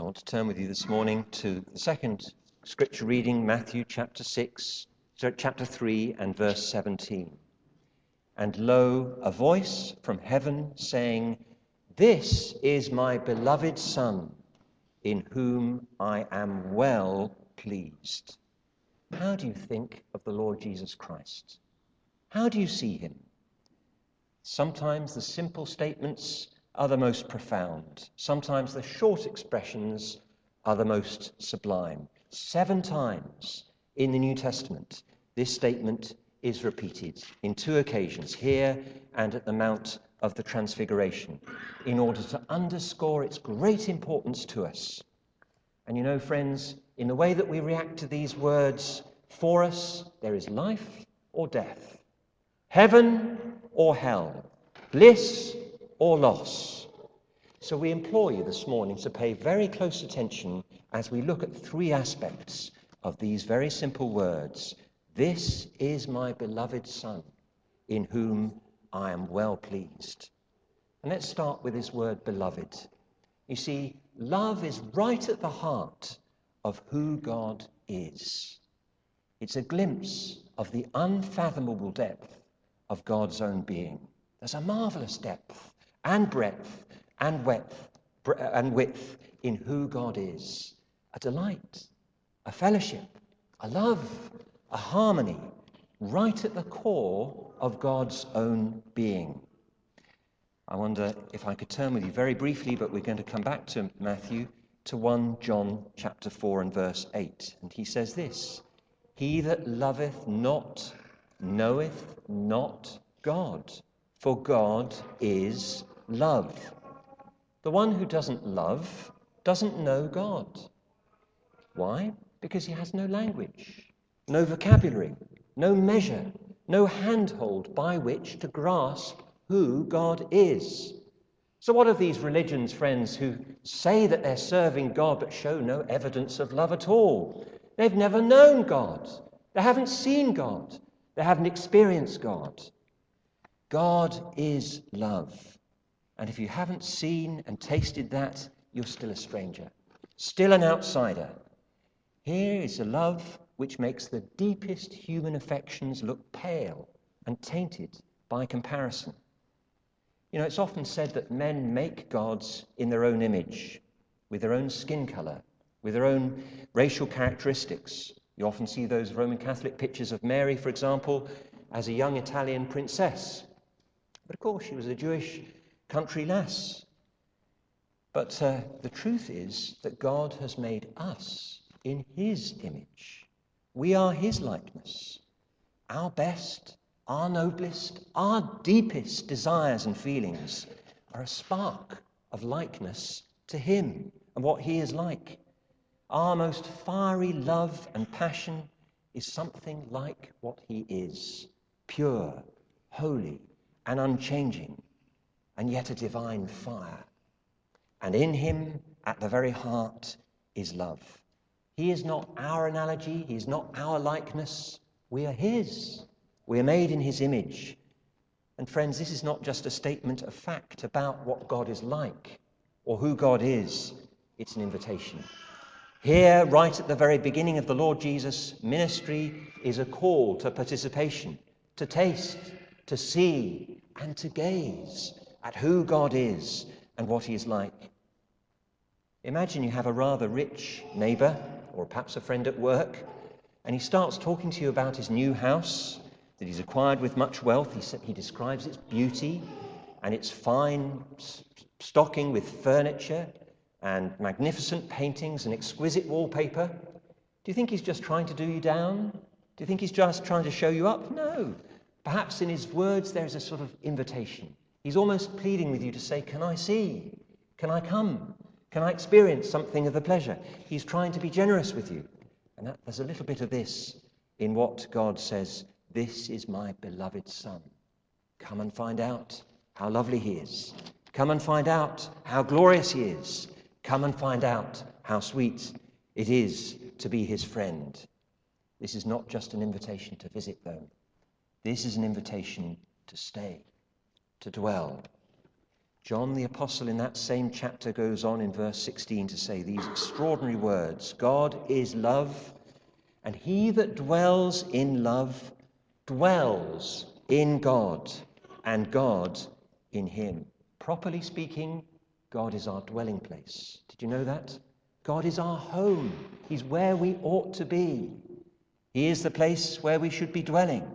want to turn with you this morning to the second scripture reading, Matthew chapter 3 and verse 17. And lo, a voice from heaven saying, "This is my beloved Son, in whom I am well pleased." How do you think of the Lord Jesus Christ? How do you see him? Sometimes the simple statements are the most profound. Sometimes the short expressions are the most sublime. 7 times in the New Testament, this statement is repeated in 2 occasions, here and at the Mount of the Transfiguration, in order to underscore its great importance to us. And you know, friends, in the way that we react to these words, for us there is life or death, heaven or hell, bliss or loss. So we implore you this morning to pay very close attention as we look at 3 aspects of these very simple words. This is my beloved Son, in whom I am well pleased. And let's start with this word beloved. You see, love is right at the heart of who God is. It's a glimpse of the unfathomable depth of God's own being. There's a marvelous depth and breadth and width in who God is. A delight, a fellowship, a love, a harmony, right at the core of God's own being. I wonder if I could turn with you very briefly, but we're going to come back to Matthew, to 1 John chapter 4 and verse 8. And he says this, "He that loveth not knoweth not God, for God is love." The one who doesn't love doesn't know God. Why? Because he has no language, no vocabulary, no measure, no handhold by which to grasp who God is. So what of these religions, friends, who say that they're serving God but show no evidence of love at all? They've never known God. They haven't seen God. They haven't experienced God. God is love. And if you haven't seen and tasted that, you're still a stranger, still an outsider. Here is a love which makes the deepest human affections look pale and tainted by comparison. You know, it's often said that men make gods in their own image, with their own skin color, with their own racial characteristics. You often see those Roman Catholic pictures of Mary, for example, as a young Italian princess. But of course, she was a Jewish country lass. But the truth is that God has made us in his image. We are his likeness. Our best, our noblest, our deepest desires and feelings are a spark of likeness to him and what he is like. Our most fiery love and passion is something like what he is, pure, holy, and unchanging, and yet a divine fire. And in him, at the very heart, is love. He is not our analogy, he is not our likeness. We are his. We are made in his image. And friends, this is not just a statement of fact about what God is like or who God is. It's an invitation. Here, right at the very beginning of the Lord Jesus' ministry, is a call to participation, to taste, to see, and to gaze at who God is and what he is like. Imagine you have a rather rich neighbor, or perhaps a friend at work, and he starts talking to you about his new house that he's acquired with much wealth. He describes its beauty and its fine stocking with furniture and magnificent paintings and exquisite wallpaper. Do you think he's just trying to do you down? Do you think he's just trying to show you up? No. Perhaps in his words there's a sort of invitation. He's almost pleading with you to say, "Can I see? Can I come? Can I experience something of the pleasure?" He's trying to be generous with you. And there's a little bit of this in what God says, "This is my beloved Son. Come and find out how lovely he is. Come and find out how glorious he is. Come and find out how sweet it is to be his friend." This is not just an invitation to visit, though. This is an invitation to stay, to dwell. John the Apostle in that same chapter goes on in verse 16 to say these extraordinary words: God is love, and he that dwells in love dwells in God, and God in him. Properly speaking, God is our dwelling place. Did you know that? God is our home. He's where we ought to be. He is the place where we should be dwelling.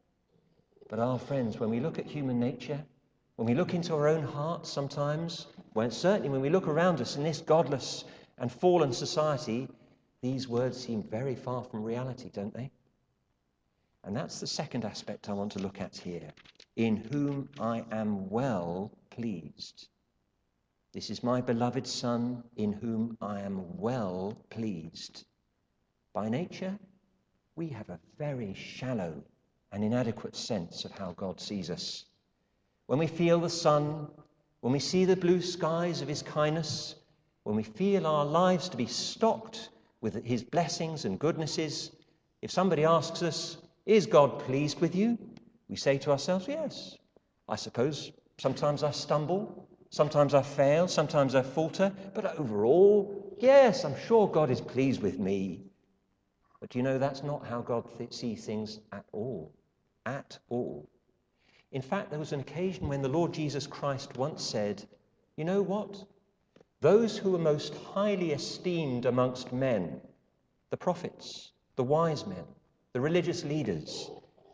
But our friends, when we look at human nature, when we look into our own hearts sometimes, certainly when we look around us in this godless and fallen society, these words seem very far from reality, don't they? And that's the second aspect I want to look at here. In whom I am well pleased. This is my beloved Son, in whom I am well pleased. By nature, we have a very shallow and inadequate sense of how God sees us. When we feel the sun, when we see the blue skies of his kindness, when we feel our lives to be stocked with his blessings and goodnesses, if somebody asks us, is God pleased with you? We say to ourselves, yes. I suppose sometimes I stumble, sometimes I fail, sometimes I falter, but overall, yes, I'm sure God is pleased with me. But you know, that's not how God sees things at all. At all. In fact, there was an occasion when the Lord Jesus Christ once said, you know what? Those who are most highly esteemed amongst men, the prophets, the wise men, the religious leaders,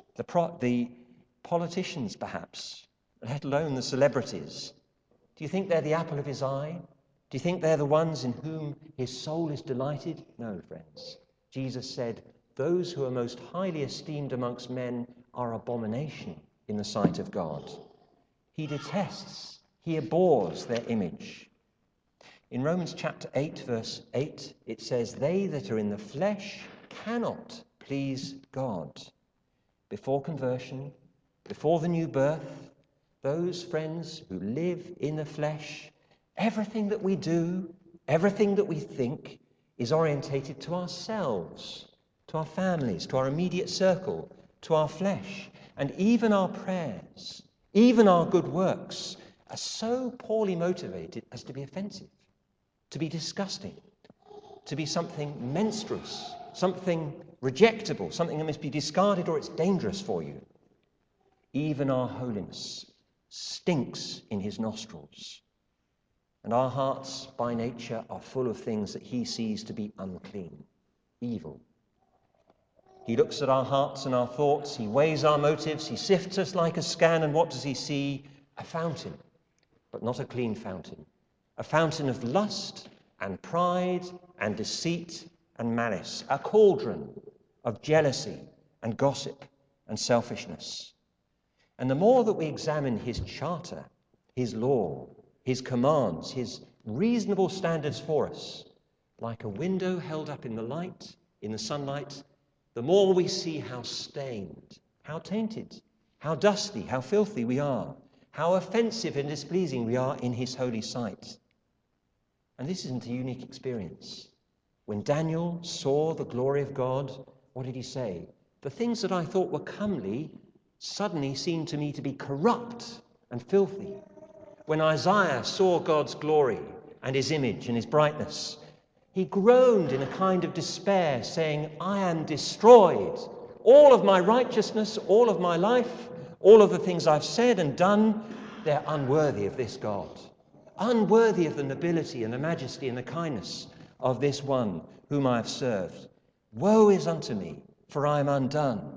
the politicians perhaps, let alone the celebrities, do you think they're the apple of his eye? Do you think they're the ones in whom his soul is delighted? No, friends. Jesus said, those who are most highly esteemed amongst men are abomination in the sight of God. He detests, he abhors their image. In Romans chapter 8, verse 8, it says, they that are in the flesh cannot please God. Before conversion, before the new birth, those friends who live in the flesh, everything that we do, everything that we think is orientated to ourselves, to our families, to our immediate circle, to our flesh. And even our prayers, even our good works are so poorly motivated as to be offensive, to be disgusting, to be something menstruous, something rejectable, something that must be discarded or it's dangerous for you. Even our holiness stinks in his nostrils. And our hearts by nature are full of things that he sees to be unclean, evil. He looks at our hearts and our thoughts, he weighs our motives, he sifts us like a scan, and what does he see? A fountain, but not a clean fountain. A fountain of lust and pride and deceit and malice. A cauldron of jealousy and gossip and selfishness. And the more that we examine his charter, his law, his commands, his reasonable standards for us, like a window held up in the light, in the sunlight, the more we see how stained, how tainted, how dusty, how filthy we are, how offensive and displeasing we are in his holy sight. And this isn't a unique experience. When Daniel saw the glory of God, what did he say? The things that I thought were comely suddenly seemed to me to be corrupt and filthy. When Isaiah saw God's glory and his image and his brightness, he groaned in a kind of despair, saying, I am destroyed. All of my righteousness, all of my life, all of the things I've said and done, they're unworthy of this God, unworthy of the nobility and the majesty and the kindness of this one whom I have served. Woe is unto me, for I am undone.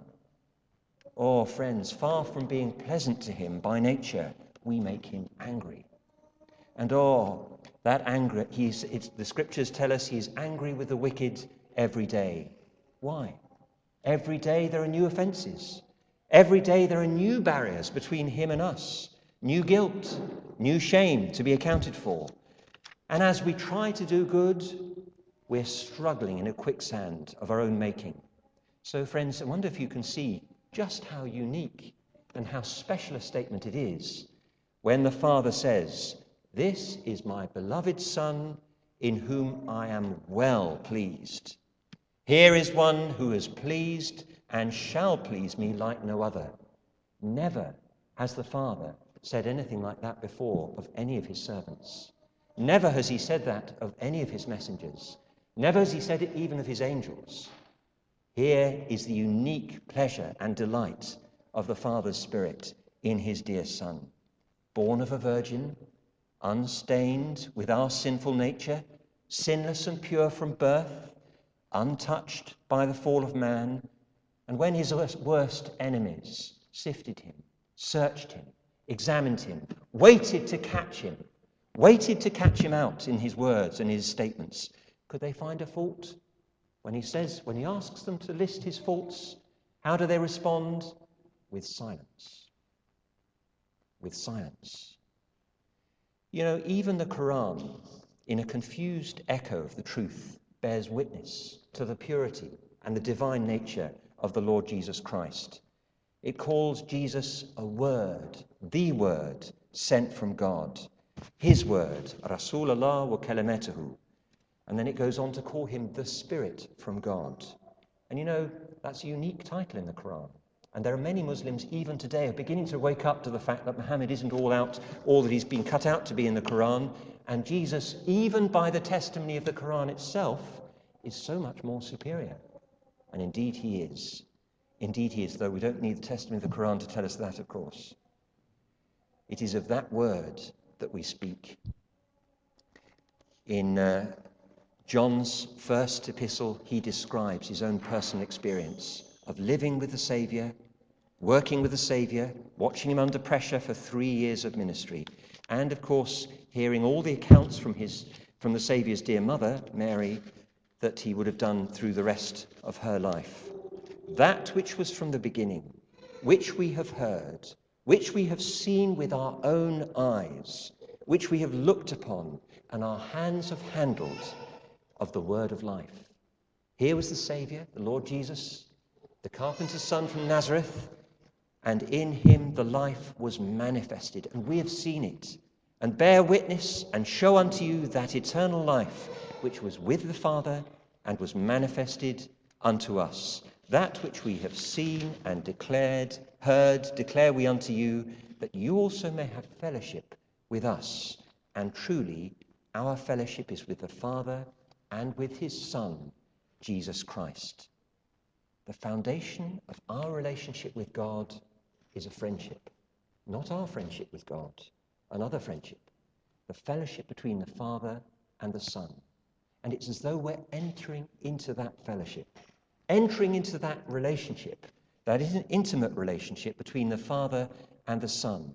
Oh, friends, far from being pleasant to him by nature, we make him angry. And that anger, the scriptures tell us he is angry with the wicked every day. Why? Every day there are new offences. Every day there are new barriers between him and us. New guilt, new shame to be accounted for. And as we try to do good, we're struggling in a quicksand of our own making. So, friends, I wonder if you can see just how unique and how special a statement it is when the Father says, this is my beloved Son, in whom I am well pleased. Here is one who is pleased and shall please me like no other. Never has the Father said anything like that before of any of his servants. Never has he said that of any of his messengers. Never has he said it even of his angels. Here is the unique pleasure and delight of the Father's Spirit in his dear Son. Born of a virgin, unstained with our sinful nature, sinless and pure from birth, untouched by the fall of man, and when his worst enemies sifted him, searched him, examined him, waited to catch him out in his words and his statements, could they find a fault? When he asks them to list his faults, how do they respond? With silence. With silence. You know, even the Quran, in a confused echo of the truth, bears witness to the purity and the divine nature of the Lord Jesus Christ. It calls Jesus a word, the word sent from God, his word, Rasulullah wa kalimatuhu. And then it goes on to call him the Spirit from God. And you know, that's a unique title in the Quran. And there are many Muslims even today who are beginning to wake up to the fact that Muhammad isn't all that he's been cut out to be in the Quran. And Jesus, even by the testimony of the Quran itself, is so much more superior. And indeed he is. Indeed he is, though we don't need the testimony of the Quran to tell us that, of course. It is of that word that we speak. In John's first epistle, he describes his own personal experience of living with the Saviour, working with the Saviour, watching him under pressure for 3 years of ministry, and of course hearing all the accounts from the Saviour's dear mother, Mary, that he would have done through the rest of her life. That which was from the beginning, which we have heard, which we have seen with our own eyes, which we have looked upon, and our hands have handled, of the word of life. Here was the Saviour, the Lord Jesus, the carpenter's son from Nazareth, and in him the life was manifested, and we have seen it, and bear witness and show unto you that eternal life which was with the Father and was manifested unto us. That which we have seen and heard, declare we unto you, that you also may have fellowship with us. And truly, our fellowship is with the Father and with his Son, Jesus Christ. The foundation of our relationship with God is a friendship, not our friendship with God, another friendship, the fellowship between the Father and the Son. And it's as though we're entering into that fellowship, entering into that relationship. That is an intimate relationship between the Father and the Son.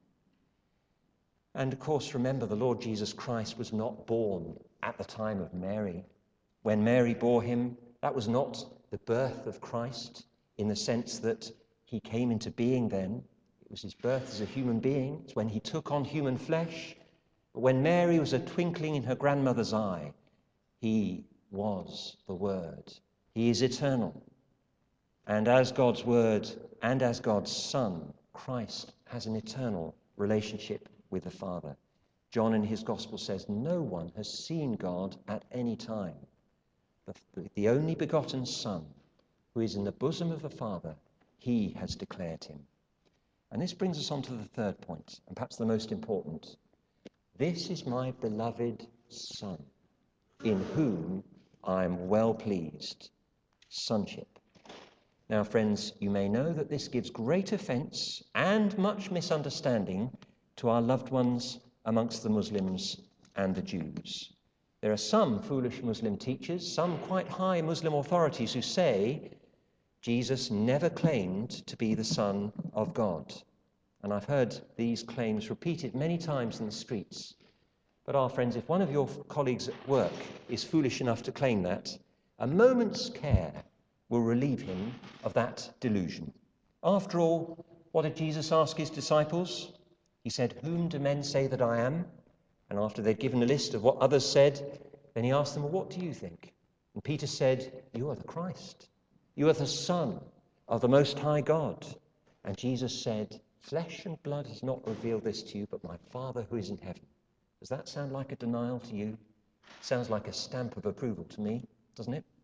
And of course, remember, the Lord Jesus Christ was not born at the time of Mary. When Mary bore him, that was not the birth of Christ in the sense that he came into being then. It was his birth as a human being. It's when he took on human flesh. But when Mary was a twinkling in her grandmother's eye, he was the Word. He is eternal. And as God's Word and as God's Son, Christ has an eternal relationship with the Father. John in his Gospel says, no one has seen God at any time. The only begotten Son, who is in the bosom of the Father, he has declared him. And this brings us on to the third point, and perhaps the most important. This is my beloved Son, in whom I am well pleased. Sonship. Now, friends, you may know that this gives great offence and much misunderstanding to our loved ones amongst the Muslims and the Jews. There are some foolish Muslim teachers, some quite high Muslim authorities who say Jesus never claimed to be the Son of God. And I've heard these claims repeated many times in the streets. But our friends, if one of your colleagues at work is foolish enough to claim that, a moment's care will relieve him of that delusion. After all, what did Jesus ask his disciples? He said, whom do men say that I am? And after they'd given a list of what others said, then he asked them, well, what do you think? And Peter said, you are the Christ. You are the Son of the Most High God. And Jesus said, flesh and blood has not revealed this to you, but my Father who is in heaven. Does that sound like a denial to you? Sounds like a stamp of approval to me, doesn't it?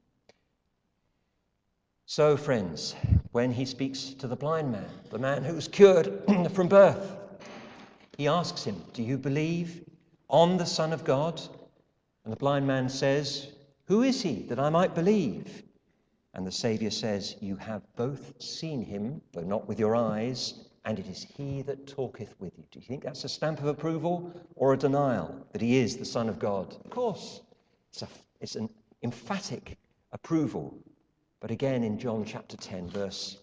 So, friends, when he speaks to the blind man, the man who was cured from birth, He asks him, "Do you believe on the Son of God?" And the blind man says, "Who is he, that I might believe?" And the Saviour says, "You have both seen him, though not with your eyes, and it is he that talketh with you." Do you think that's a stamp of approval or a denial that he is the Son of God? Of course, it's an emphatic approval. But again in John chapter 10, verse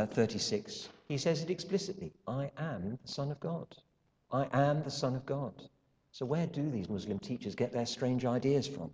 36, he says it explicitly, "I am the Son of God. I am the Son of God." So where do these Muslim teachers get their strange ideas from?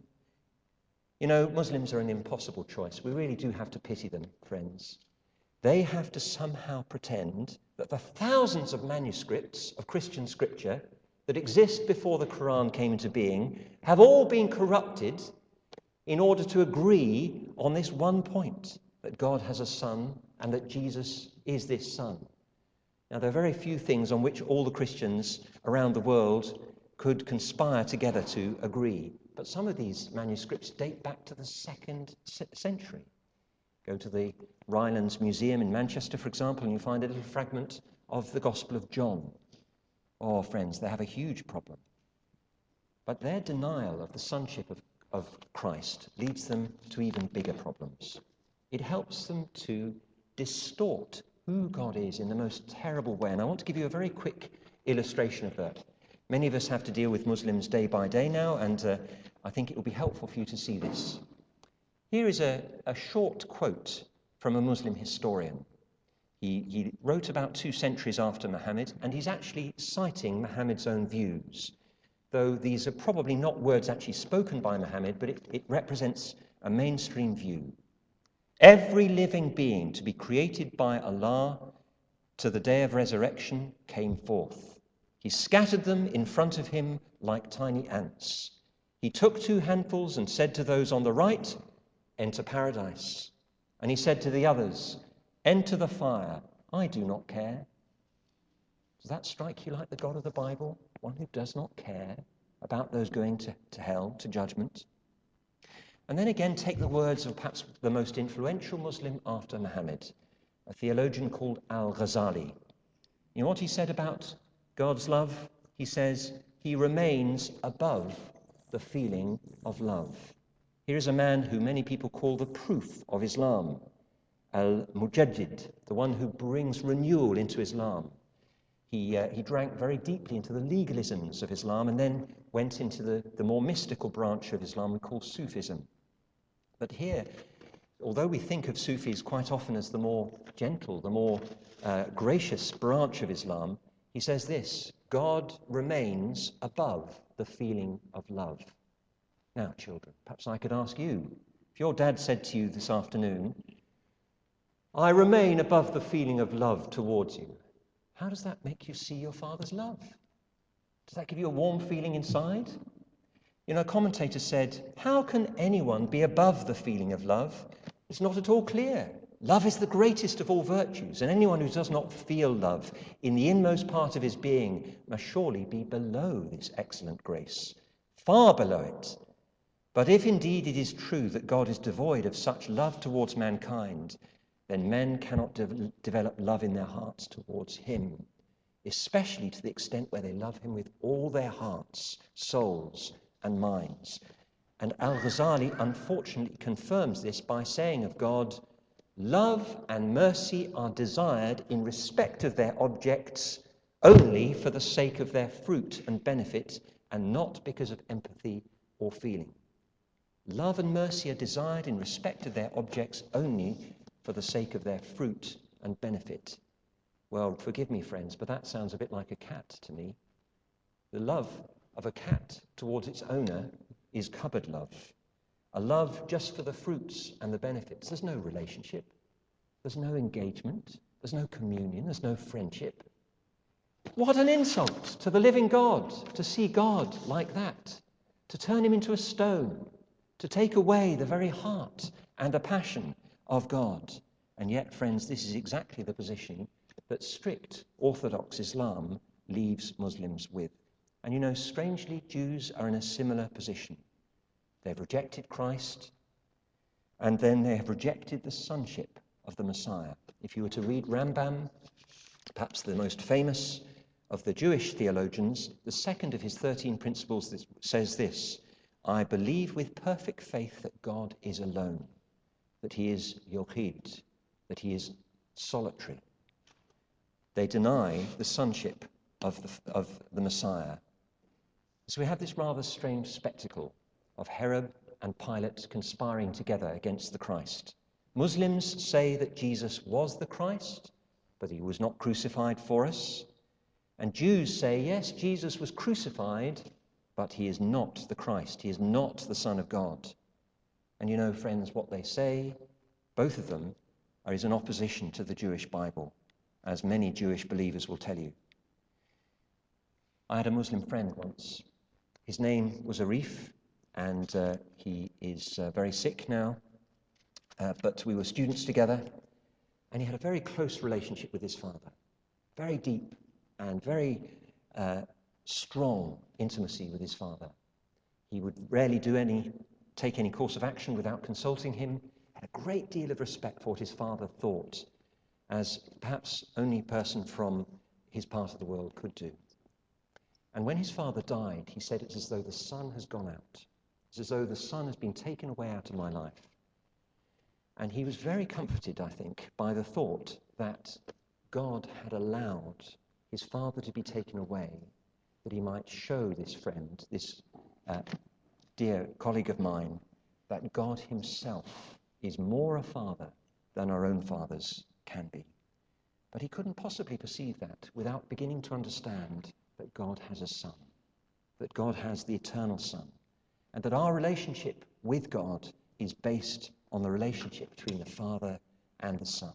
You know, Muslims are an impossible choice. We really do have to pity them, friends. They have to somehow pretend that the thousands of manuscripts of Christian scripture that exist before the Quran came into being have all been corrupted in order to agree on this one point, that God has a son and that Jesus is this son. Now, there are very few things on which all the Christians around the world could conspire together to agree. But some of these manuscripts date back to the 2nd century. Go to the Rylands Museum in Manchester, for example, and you find a little fragment of the Gospel of John. Oh, friends, they have a huge problem. But their denial of the sonship of Christ leads them to even bigger problems. It helps them to distort who God is in the most terrible way. And I want to give you a very quick illustration of that. Many of us have to deal with Muslims day by day now, and I think it will be helpful for you to see this. Here is a short quote from a Muslim historian. He wrote about 2 centuries after Muhammad, and he's actually citing Muhammad's own views, though these are probably not words actually spoken by Muhammad, but it represents a mainstream view. "Every living being to be created by Allah to the day of resurrection came forth. He scattered them in front of him like tiny ants. He took 2 handfuls and said to those on the right, 'Enter paradise.' And he said to the others, 'Enter the fire. I do not care.'" Does that strike you like the God of the Bible? One who does not care about those going to hell, to judgment? And then again, take the words of perhaps the most influential Muslim after Muhammad, a theologian called Al-Ghazali. You know what he said about God's love? He says, "He remains above the feeling of love." Here is a man who many people call the proof of Islam, Al-Mujaddid, the one who brings renewal into Islam. He drank very deeply into the legalisms of Islam and then went into the more mystical branch of Islam we call Sufism. But here, although we think of Sufis quite often as the more gentle, the more gracious branch of Islam, he says this: God remains above the feeling of love. Now, children, perhaps I could ask you, if your dad said to you this afternoon, "I remain above the feeling of love towards you," how does that make you see your father's love? Does that give you a warm feeling inside? You know, a commentator said, "How can anyone be above the feeling of love? It's not at all clear. Love is the greatest of all virtues, and anyone who does not feel love in the inmost part of his being must surely be below this excellent grace, far below it. But if indeed it is true that God is devoid of such love towards mankind, then men cannot develop love in their hearts towards him, especially to the extent where they love him with all their hearts, souls, and minds." And Al-Ghazali unfortunately confirms this by saying of God, "Love and mercy are desired in respect of their objects only for the sake of their fruit and benefit, and not because of empathy or feeling." Love and mercy are desired in respect of their objects only for the sake of their fruit and benefit. Well, forgive me, friends, but that sounds a bit like a cat to me. The love of a cat towards its owner is cupboard love. A love just for the fruits and the benefits. There's no relationship. There's no engagement. There's no communion. There's no friendship. What an insult to the living God to see God like that, to turn him into a stone, to take away the very heart and the passion of God. And yet, friends, this is exactly the position that strict Orthodox Islam leaves Muslims with. And you know, strangely, Jews are in a similar position. They've rejected Christ, and then they have rejected the sonship of the Messiah. If you were to read Rambam, perhaps the most famous of the Jewish theologians, the second of his 13 principles says this: I believe with perfect faith that God is alone, that he is Yochid, that he is solitary. They deny the sonship of the Messiah. So we have this rather strange spectacle of Herod and Pilate conspiring together against the Christ. Muslims say that Jesus was the Christ, but he was not crucified for us. And Jews say, yes, Jesus was crucified, but he is not the Christ. He is not the Son of God. And you know, friends, what they say, both of them, is in opposition to the Jewish Bible, as many Jewish believers will tell you. I had a Muslim friend once. His name was Arif, and he is very sick now, but we were students together, and he had a very close relationship with his father, very deep and very strong intimacy with his father. He would rarely take any course of action without consulting him, had a great deal of respect for what his father thought, as perhaps only person from his part of the world could do. And when his father died, he said, it's as though the sun has gone out. It's as though the sun has been taken away out of my life. And he was very comforted, I think, by the thought that God had allowed his father to be taken away, that he might show this friend, this dear colleague of mine, that God himself is more a father than our own fathers can be. But he couldn't possibly perceive that without beginning to understand that God has a son, that God has the eternal Son, and that our relationship with God is based on the relationship between the Father and the Son.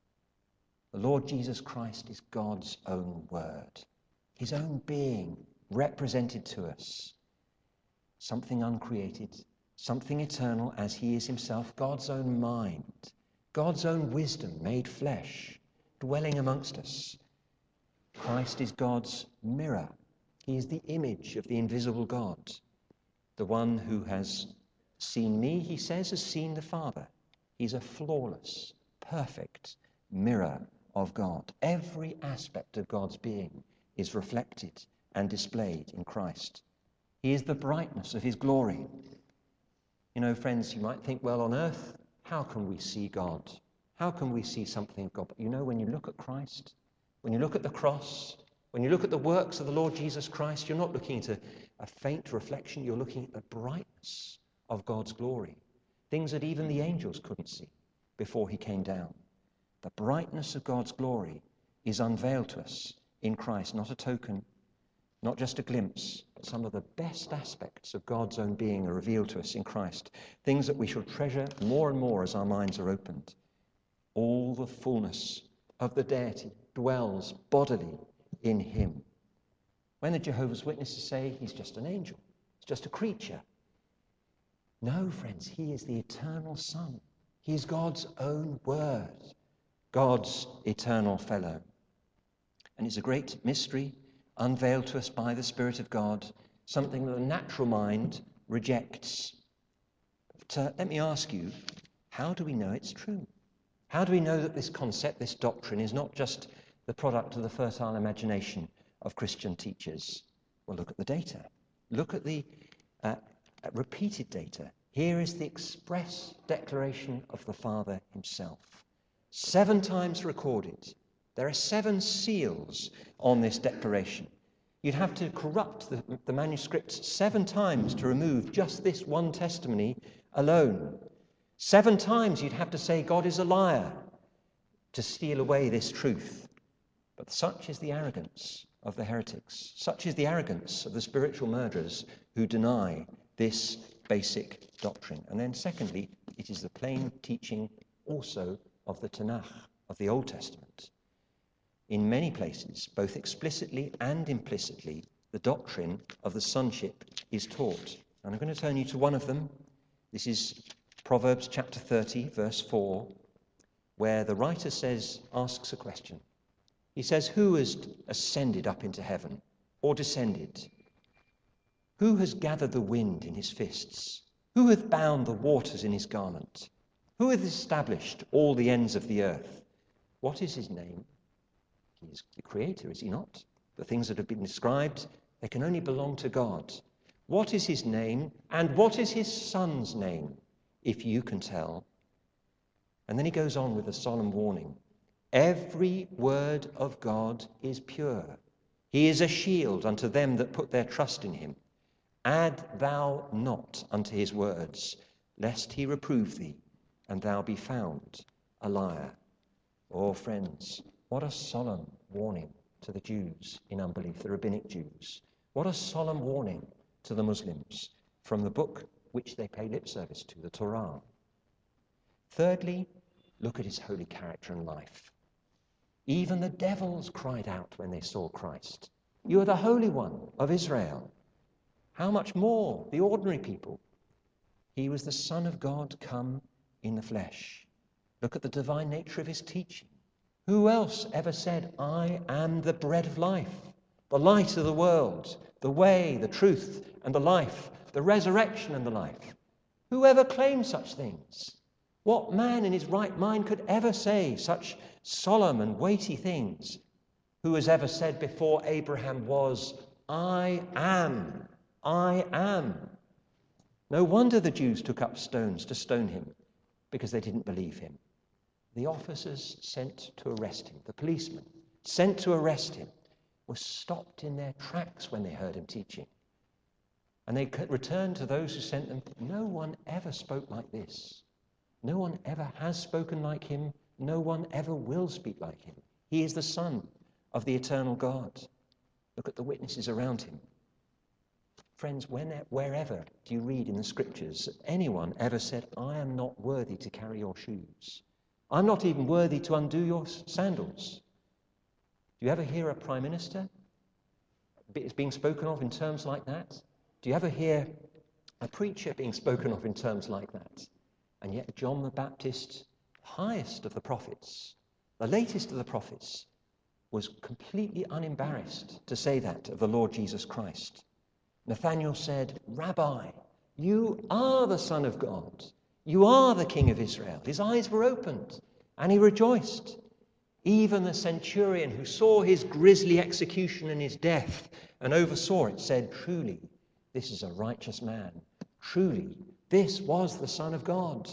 The Lord Jesus Christ is God's own word, his own being represented to us, something uncreated, something eternal as he is himself, God's own mind, God's own wisdom made flesh, dwelling amongst us. Christ is God's mirror. He is the image of the invisible God. The one who has seen me, he says, has seen the Father. He's a flawless, perfect mirror of God. Every aspect of God's being is reflected and displayed in Christ. He is the brightness of his glory. You know, friends, you might think, well, on earth, how can we see God? How can we see something of God? But you know, when you look at Christ, when you look at the cross, when you look at the works of the Lord Jesus Christ, you're not looking at a faint reflection, you're looking at the brightness of God's glory. Things that even the angels couldn't see before he came down. The brightness of God's glory is unveiled to us in Christ, not a token, not just a glimpse, but some of the best aspects of God's own being are revealed to us in Christ. Things that we shall treasure more and more as our minds are opened. All the fullness of the deity dwells bodily in him. When the Jehovah's Witnesses say he's just an angel, he's just a creature. No, friends, he is the eternal Son. He is God's own word, God's eternal fellow. And it's a great mystery unveiled to us by the Spirit of God, something that the natural mind rejects. But let me ask you, how do we know it's true? How do we know that this concept, this doctrine, is not just the product of the fertile imagination of Christian teachers? Well, look at the data. Look at the repeated data. Here is the express declaration of the Father himself. 7 times recorded. There are 7 seals on this declaration. You'd have to corrupt the manuscripts 7 times to remove just this one testimony alone. 7 times you'd have to say God is a liar to steal away this truth. But such is the arrogance of the heretics. Such is the arrogance of the spiritual murderers who deny this basic doctrine. And then secondly, it is the plain teaching also of the Tanakh, of the Old Testament. In many places, both explicitly and implicitly, the doctrine of the sonship is taught. And I'm going to turn you to one of them. This is Proverbs chapter 30, verse 4, where the writer asks a question. He says, who has ascended up into heaven or descended? Who has gathered the wind in his fists? Who hath bound the waters in his garment? Who hath established all the ends of the earth? What is his name? He is the Creator, is he not? The things that have been described, they can only belong to God. What is his name, and what is his son's name, if you can tell? And then he goes on with a solemn warning. Every word of God is pure. He is a shield unto them that put their trust in him. Add thou not unto his words, lest he reprove thee, and thou be found a liar. Oh, friends, what a solemn warning to the Jews in unbelief, the rabbinic Jews. What a solemn warning to the Muslims from the book which they pay lip service to, the Torah. Thirdly, look at his holy character and life. Even the devils cried out when they saw Christ. You are the Holy One of Israel. How much more the ordinary people? He was the Son of God come in the flesh. Look at the divine nature of his teaching. Who else ever said, I am the bread of life, the light of the world, the way, the truth, and the life, the resurrection and the life? Who ever claimed such things? What man in his right mind could ever say such solemn and weighty things? Who has ever said before Abraham was, I am, I am? No wonder the Jews took up stones to stone him, because they didn't believe him. The officers sent to arrest him, the policemen sent to arrest him, were stopped in their tracks when they heard him teaching. And they returned to those who sent them. No one ever spoke like this. No one ever has spoken like him. No one ever will speak like him. He is the Son of the eternal God. Look at the witnesses around him. Friends, wherever do you read in the scriptures anyone ever said, I am not worthy to carry your shoes? I'm not even worthy to undo your sandals. Do you ever hear a prime minister being spoken of in terms like that? Do you ever hear a preacher being spoken of in terms like that? And yet John the Baptist, highest of the prophets, the latest of the prophets, was completely unembarrassed to say that of the Lord Jesus Christ. Nathanael said, Rabbi, you are the Son of God. You are the King of Israel. His eyes were opened and he rejoiced. Even the centurion who saw his grisly execution and his death and oversaw it said, truly, this is a righteous man. Truly, this was the Son of God.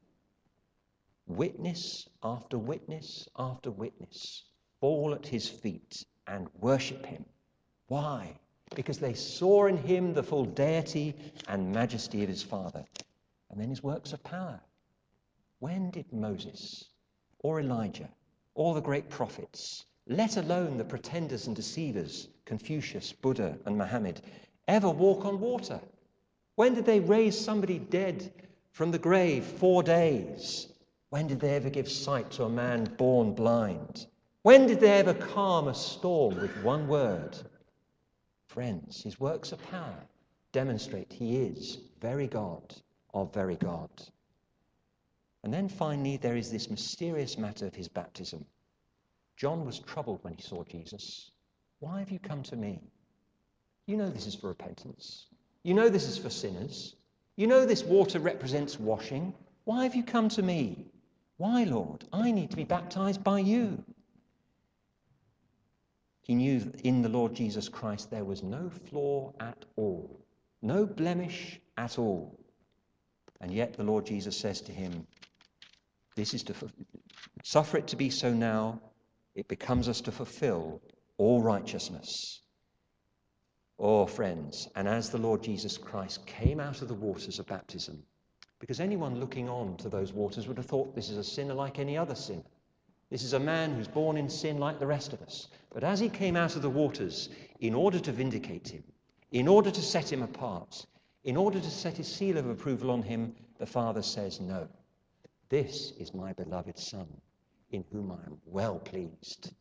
Witness after witness after witness fall at his feet and worship him. Why? Because they saw in him the full deity and majesty of his Father. And then his works of power. When did Moses or Elijah or the great prophets, let alone the pretenders and deceivers, Confucius, Buddha, and Muhammad, ever walk on water? When did they raise somebody dead from the grave 4 days? When did they ever give sight to a man born blind? When did they ever calm a storm with one word? Friends, his works of power demonstrate he is very God of very God. And then finally, there is this mysterious matter of his baptism. John was troubled when he saw Jesus. Why have you come to me? You know this is for repentance. You know this is for sinners. You know this water represents washing. Why have you come to me? Why, Lord? I need to be baptized by you. He knew that in the Lord Jesus Christ there was no flaw at all, no blemish at all. And yet the Lord Jesus says to him, this is to suffer it to be so now, it becomes us to fulfill all righteousness. Oh, friends, and as the Lord Jesus Christ came out of the waters of baptism, because anyone looking on to those waters would have thought this is a sinner like any other sinner. This is a man who's born in sin like the rest of us. But as he came out of the waters, in order to vindicate him, in order to set him apart, in order to set his seal of approval on him, the Father says, no, this is my beloved Son, in whom I am well pleased.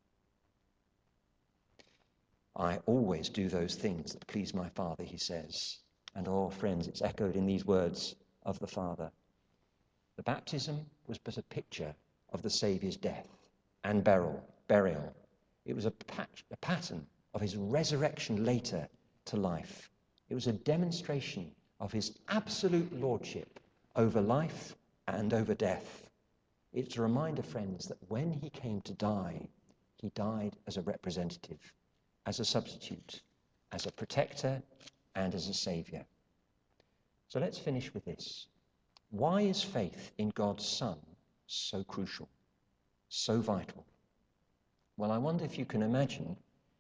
I always do those things that please my Father, he says. And oh, friends, it's echoed in these words of the Father. The baptism was but a picture of the Saviour's death and burial. It was a pattern of his resurrection later to life. It was a demonstration of his absolute lordship over life and over death. It's a reminder, friends, that when he came to die, he died as a representative. as a substitute, as a protector, and as a saviour. So let's finish with this. Why is faith in God's Son so crucial, so vital? Well, I wonder if you can imagine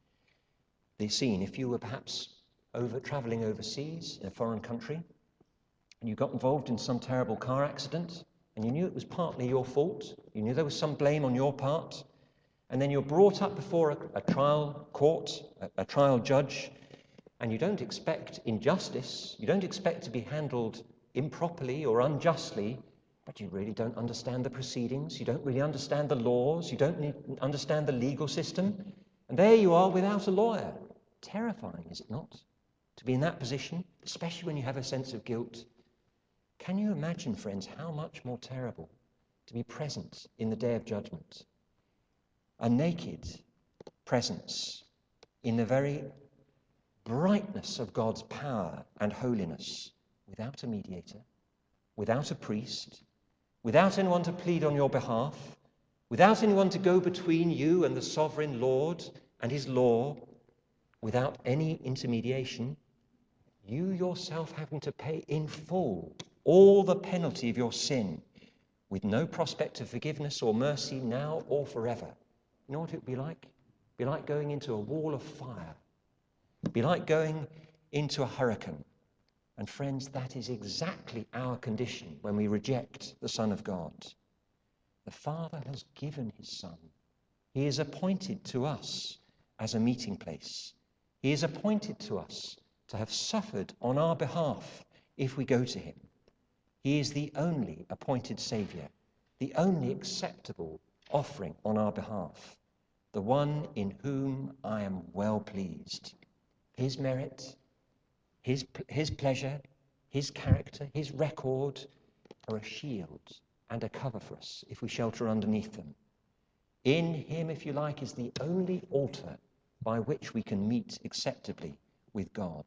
the scene if you were perhaps travelling overseas in a foreign country and you got involved in some terrible car accident and you knew it was partly your fault, you knew there was some blame on your part, and then you're brought up before a trial court, a trial judge, and you don't expect injustice, you don't expect to be handled improperly or unjustly, but you really don't understand the proceedings, you don't really understand the laws, you don't understand the legal system, and there you are without a lawyer. Terrifying, is it not, to be in that position, especially when you have a sense of guilt? Can you imagine, friends, how much more terrible to be present in the day of judgment? A naked presence in the very brightness of God's power and holiness, without a mediator, without a priest, without anyone to plead on your behalf, without anyone to go between you and the sovereign Lord and his law, without any intermediation, you yourself having to pay in full all the penalty of your sin, with no prospect of forgiveness or mercy now or forever. You know what it would be like? It would be like going into a wall of fire. It would be like going into a hurricane. And friends, that is exactly our condition when we reject the Son of God. The Father has given his Son. He is appointed to us as a meeting place. He is appointed to us to have suffered on our behalf if we go to him. He is the only appointed Saviour, the only acceptable offering on our behalf, the one in whom I am well pleased. His merit, his pleasure, his character, his record are a shield and a cover for us if we shelter underneath them. In him, if you like, is the only altar by which we can meet acceptably with God.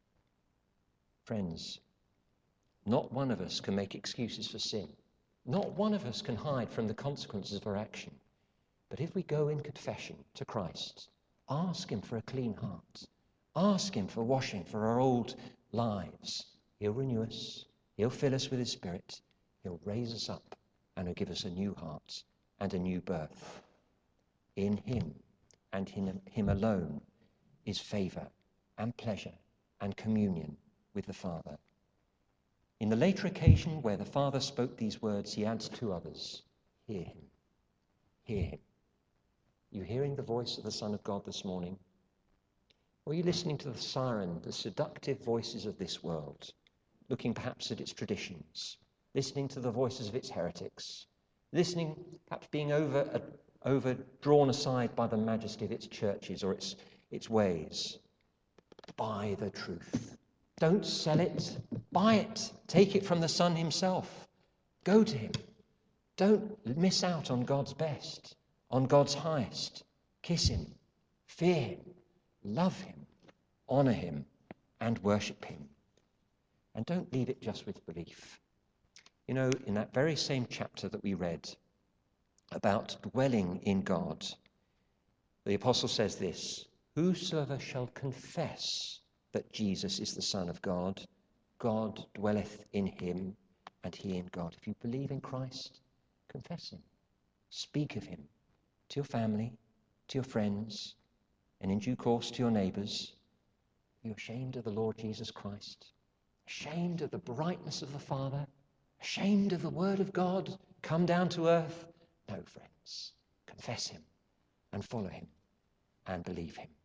Friends, not one of us can make excuses for sin. Not one of us can hide from the consequences of our action. But if we go in confession to Christ, ask him for a clean heart, ask him for washing for our old lives, he'll renew us, he'll fill us with his Spirit, he'll raise us up, and he'll give us a new heart and a new birth. In him and in him alone is favour and pleasure and communion with the Father. In the later occasion where the Father spoke these words, he adds two others. Hear him. Hear him. You hearing the voice of the Son of God this morning? Or are you listening to the siren, the seductive voices of this world, looking perhaps at its traditions, listening to the voices of its heretics, listening, perhaps being drawn aside by the majesty of its churches or its ways? Buy the truth. Don't sell it. Buy it. Take it from the Son himself. Go to him. Don't miss out on God's best, on God's highest. Kiss him. Fear him. Love him. Honor him. And worship him. And don't leave it just with belief. You know, in that very same chapter that we read about dwelling in God, the apostle says this: whosoever shall confess that Jesus is the Son of God, God dwelleth in him, and he in God. If you believe in Christ, confess him. Speak of him to your family, to your friends, and in due course to your neighbours. Are you ashamed of the Lord Jesus Christ? Ashamed of the brightness of the Father? Ashamed of the Word of God come down to earth? No, friends. Confess him and follow him and believe him.